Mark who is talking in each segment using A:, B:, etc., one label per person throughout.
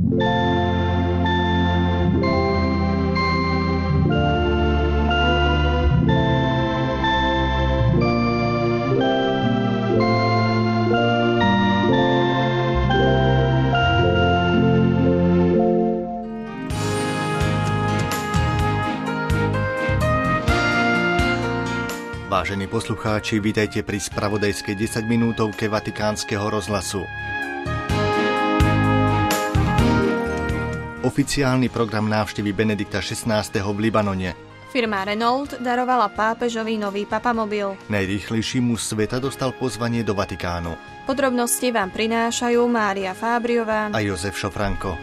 A: Vážení poslucháči, vítajte pri spravodajskej 10-minútovke Vatikánskeho rozhlasu. Oficiálny program návštevy Benedikta XVI. V Libanone.
B: Firma Renault darovala pápežovi nový papamobil.
A: Najrýchlejší muž sveta dostal pozvanie do Vatikánu.
B: Podrobnosti vám prinášajú Mária Fábriová
A: a Jozef Šofranko.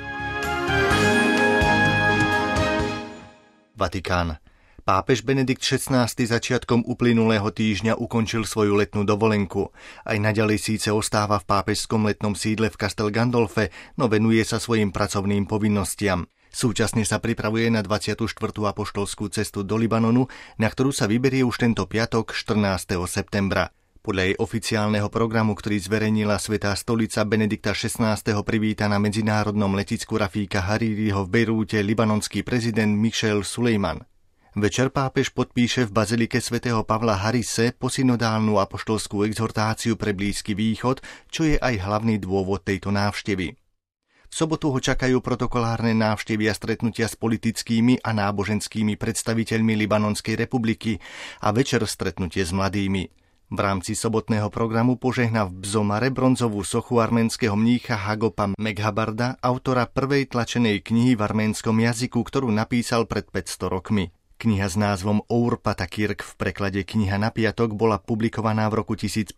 A: Vatikán. Pápež Benedikt XVI. Začiatkom uplynulého týždňa ukončil svoju letnú dovolenku. Aj naďalej síce ostáva v pápežskom letnom sídle v Castel Gandolfe, no venuje sa svojim pracovným povinnostiam. Súčasne sa pripravuje na 24. apoštolskú cestu do Libanonu, na ktorú sa vyberie už tento piatok 14. septembra. Podľa jej oficiálneho programu, ktorý zverejnila Svätá stolica, Benedikta XVI. Privíta na medzinárodnom letisku Rafíka Haririho v Bejrúte libanonský prezident Michel Sulejman. Večer pápež podpíše v bazilike svätého Pavla Harise posynodálnu apoštolskú exhortáciu pre Blízky východ, čo je aj hlavný dôvod tejto návštevy. V sobotu ho čakajú protokolárne návštevy a stretnutia s politickými a náboženskými predstaviteľmi Libanonskej republiky a večer stretnutie s mladými. V rámci sobotného programu požehná v Bzomare bronzovú sochu arménskeho mnícha Hagopa Meghabarda, autora prvej tlačenej knihy v arménskom jazyku, ktorú napísal pred 500 rokmi. Kniha s názvom Our Patakirk, v preklade Kniha na piatok, bola publikovaná v roku 1512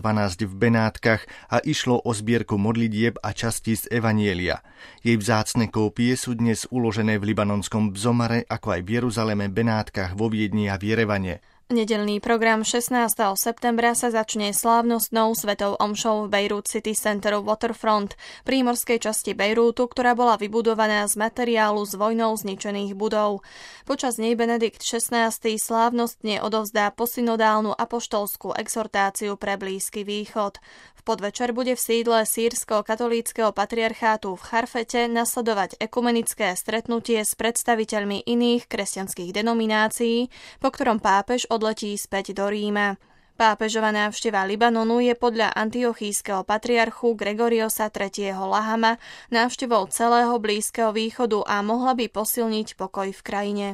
A: v Benátkach a išlo o zbierku modlitieb a častí z Evanielia. Jej vzácne kópie sú dnes uložené v libanonskom Bzomare, ako aj v Jeruzaleme, Benátkach, vo Viedni a v Jerevane.
B: Nedeľný program 16. septembra sa začne slávnostnou svetou omšou v Beirut City Center Waterfront, prímorskej časti Bejrútu, ktorá bola vybudovaná z materiálu z vojnou zničených budov. Počas nej Benedikt XVI. Slávnostne odovzdá posynodálnu apoštolskú exhortáciu pre Blízky východ. V podvečer bude v sídle sýrsko-katolíckeho patriarchátu v Charfete nasledovať ekumenické stretnutie s predstaviteľmi iných kresťanských denominácií, po ktorom pápež odletí späť do Ríma. Pápežova návšteva Libanonu je podľa antiochískeho patriarchu Gregoriosa III. Lahama návštevou celého Blízkeho východu a mohla by posilniť pokoj v krajine.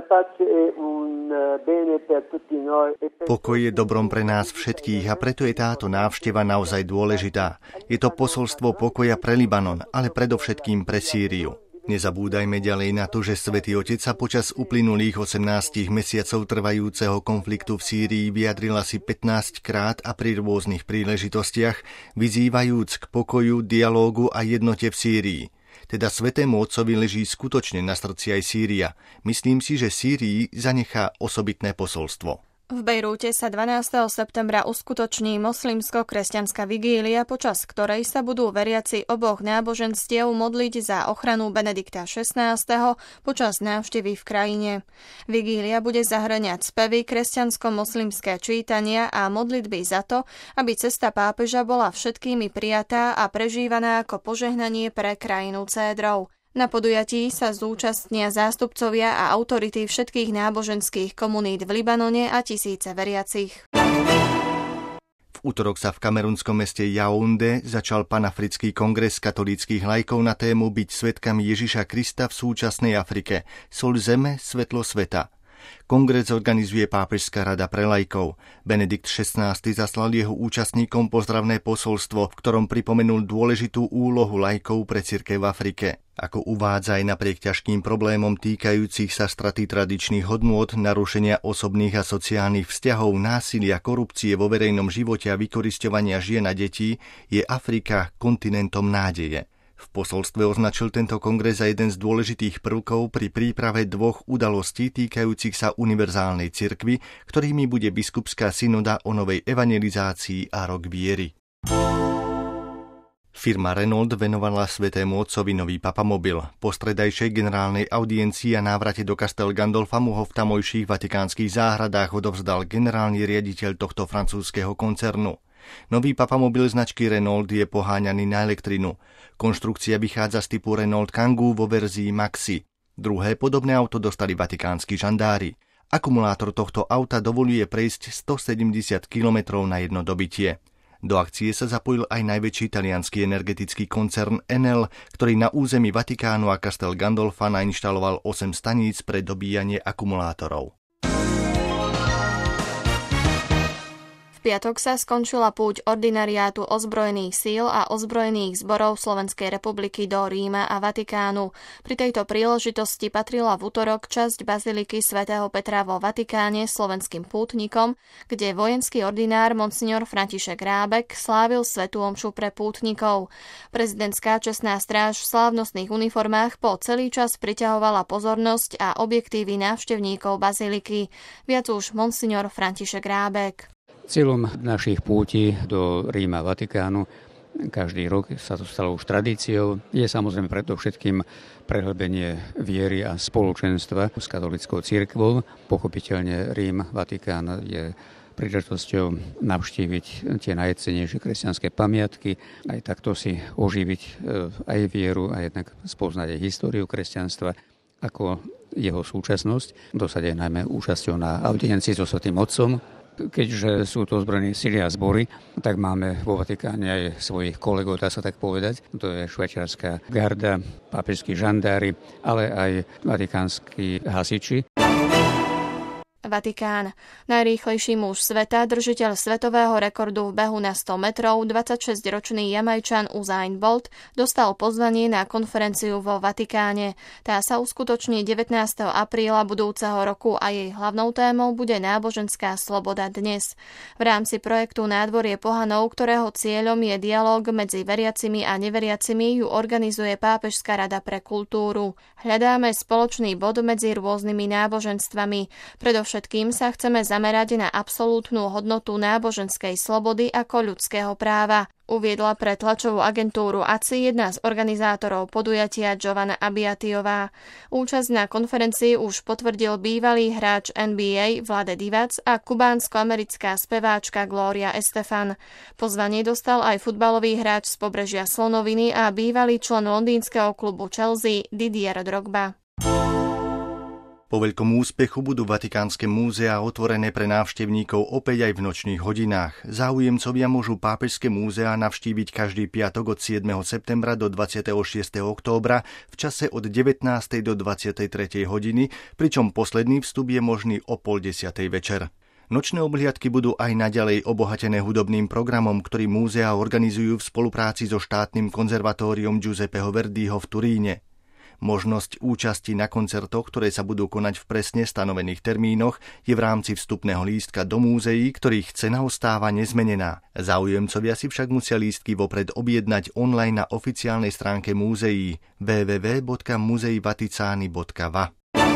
A: Pokoj je dobrom pre nás všetkých a preto je táto návšteva naozaj dôležitá. Je to posolstvo pokoja pre Libanon, ale predovšetkým pre Sýriu. Nezabúdajme ďalej na to, že Svätý Otec sa počas uplynulých 18 mesiacov trvajúceho konfliktu v Sýrii vyjadril asi 15 krát a pri rôznych príležitostiach, vyzývajúc k pokoju, dialógu a jednote v Sýrii. Teda Svätému Otcovi leží skutočne na srdci aj Sýria. Myslím si, že Sýrii zanechá osobitné posolstvo.
B: V Bejrúte sa 12. septembra uskutoční moslimsko-kresťanská vigília, počas ktorej sa budú veriaci oboch náboženstiev modliť za ochranu Benedikta XVI. Počas návštevy v krajine. Vigília bude zahŕňať spevy, kresťansko-moslimské čítania a modlitby za to, aby cesta pápeža bola všetkými prijatá a prežívaná ako požehnanie pre krajinu cédrov. Na podujatí sa zúčastnia zástupcovia a autority všetkých náboženských komunít v Libanone a tisíce veriacich.
A: V utorok sa v kamerunskom meste Yaoundé začal panafrický kongres katolíckych laikov na tému Byť svedkami Ježiša Krista v súčasnej Afrike. Soľ zeme, svetlo sveta. Kongres organizuje Pápežská rada pre laikov. Benedikt XVI. Zaslal jeho účastníkom pozdravné posolstvo, v ktorom pripomenul dôležitú úlohu laikov pre cirkev v Afrike. Ako uvádza, aj napriek ťažkým problémom týkajúcich sa straty tradičných hodnôt, narušenia osobných a sociálnych vzťahov, násilia, korupcie vo verejnom živote a vykorisťovania žien a detí, je Afrika kontinentom nádeje. V posolstve označil tento kongres za jeden z dôležitých prvkov pri príprave dvoch udalostí týkajúcich sa univerzálnej cirkvi, ktorými bude biskupská synoda o novej evangelizácii a rok viery. Firma Renault venovala Svätému Otcovi nový papamobil. Po stredajšej generálnej audiencii a návrate do Castel Gandolfa mu ho v tamojších vatikánskych záhradách odovzdal generálny riaditeľ tohto francúzskeho koncernu. Nový papamobil značky Renault je poháňaný na elektrinu. Konštrukcia vychádza z typu Renault Kangoo vo verzii Maxi. Druhé podobné auto dostali vatikánsky žandári. Akumulátor tohto auta dovoluje prejsť 170 km na jedno dobitie. Do akcie sa zapojil aj najväčší taliansky energetický koncern Enel, ktorý na území Vatikánu a Castel Gandolfa nainštaloval 8 staníc pre dobíjanie akumulátorov.
B: V piatok sa skončila púť ordinariátu ozbrojených síl a ozbrojených zborov Slovenskej republiky do Ríma a Vatikánu. Pri tejto príležitosti patrila v utorok časť baziliky svätého Petra vo Vatikáne slovenským pútnikom, kde vojenský ordinár monsignor František Rábek slávil svätú omšu pre pútnikov. Prezidentská čestná stráž v slávnostných uniformách po celý čas priťahovala pozornosť a objektívy návštevníkov baziliky. Viac už monsignor František Rábek.
C: Cieľom našich púti do Ríma a Vatikánu, každý rok sa to stalo už tradíciou, je samozrejme predovšetkým prehlbenie viery a spoločenstva s katolickou cirkvou. Pochopiteľne Rím, Vatikán je príležitosťou navštíviť tie najcennejšie kresťanské pamiatky, aj takto si oživiť aj vieru a jednak spoznať aj históriu kresťanstva ako jeho súčasnosť, dosať aj najmä účasťou na audiencii so Svätým Otcom. Keďže sú to ozbrojené sily a zbory, tak máme vo Vatikáne aj svojich kolegov, dá sa tak povedať. To je švajčiarska garda, pápežskí žandári, ale aj vatikánsky hasiči.
B: Vatikán. Najrýchlejší muž sveta, držiteľ svetového rekordu v behu na 100 metrov, 26-ročný Jamajčan Usain Bolt, dostal pozvanie na konferenciu vo Vatikáne. Tá sa uskutoční 19. apríla budúceho roku a jej hlavnou témou bude náboženská sloboda dnes. V rámci projektu Nádvorie pohanov, ktorého cieľom je dialóg medzi veriacimi a neveriacimi, ju organizuje Pápežská rada pre kultúru. Hľadáme spoločný bod medzi rôznymi náboženstvami. Všetkým sa chceme zamerať na absolútnu hodnotu náboženskej slobody ako ľudského práva, uviedla pre tlačovú agentúru ACI jedna z organizátorov podujatia Giovanna Abbiatiová. Účasť na konferencii už potvrdil bývalý hráč NBA Vlade Divac a kubánsko-americká speváčka Gloria Estefan. Pozvanie dostal aj futbalový hráč z pobrežia Slonoviny a bývalý člen londýnskeho klubu Chelsea Didier Drogba.
A: Po veľkom úspechu budú vatikánske múzeá otvorené pre návštevníkov opäť aj v nočných hodinách. Záujemcovia môžu pápežské múzeá navštíviť každý piatok od 7. septembra do 26. októbra v čase od 19. do 23. hodiny, pričom posledný vstup je možný o 9:30 večer. Nočné obhliadky budú aj naďalej obohatené hudobným programom, ktorý múzeá organizujú v spolupráci so štátnym konzervatóriom Giuseppeho Verdiho v Turíne. Možnosť účasti na koncertoch, ktoré sa budú konať v presne stanovených termínoch, je v rámci vstupného lístka do múzeí, ktorých cena ostáva nezmenená. Záujemcovia si však musia lístky vopred objednať online na oficiálnej stránke múzeí www.muzeivaticani.va.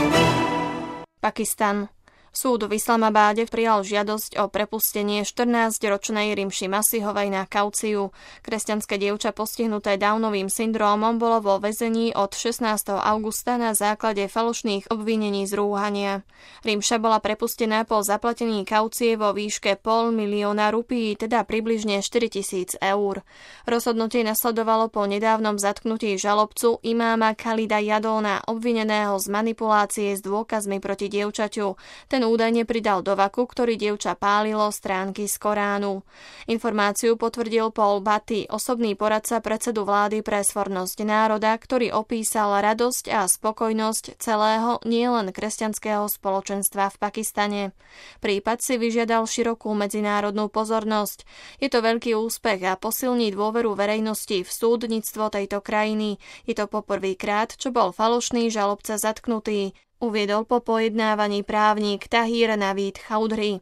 B: Pakistan. Súd v Islamabáde prijal žiadosť o prepustenie 14-ročnej Rimši Masihovej na kauciu. Kresťanské dievča postihnuté Downovým syndrómom bolo vo väzení od 16. augusta na základe falošných obvinení z rúhania. Rimša bola prepustená po zaplatení kaucie vo výške 500 000 rupií, teda približne 4 000 eur. Rozhodnutie nasledovalo po nedávnom zatknutí žalobcu imáma Khalida Jadóna, obvineného z manipulácie s dôkazmi proti dievčaťu. Ten údajne pridal do vaku, ktorý dievča pálilo stránky z Koránu. Informáciu potvrdil Paul Batty, osobný poradca predsedu vlády pre svornosť národa, ktorý opísal radosť a spokojnosť celého nielen kresťanského spoločenstva v Pakistane. Prípad si vyžiadal širokú medzinárodnú pozornosť. Je to veľký úspech a posilní dôveru verejnosti v súdnictvo tejto krajiny. Je to poprvýkrát, čo bol falošný žalobca zatknutý, uviedol po pojednávaní právnik Tahir Navid Chaudhry.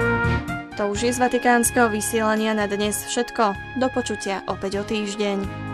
B: To už je z vatikánskeho vysielania na dnes všetko. Do počutia opäť o týždeň.